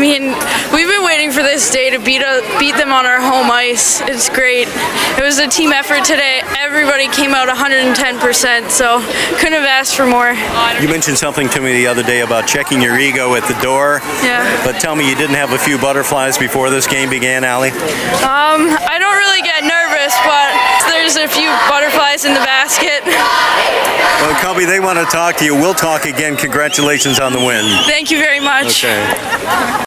mean, we've been waiting for this day to beat them on our home ice. It's great. It was a team effort today. Everybody came out 110%, so couldn't have asked for more. You mentioned something to me the other day about checking your ego at the door. Yeah. But tell me, you didn't have a few butterflies before this game began, Allie? I don't really get nervous, but there's a few butterflies in the basket. Well, Cubby, they want to talk to you. We'll talk again. Congratulations on the win. Thank you very much. Okay.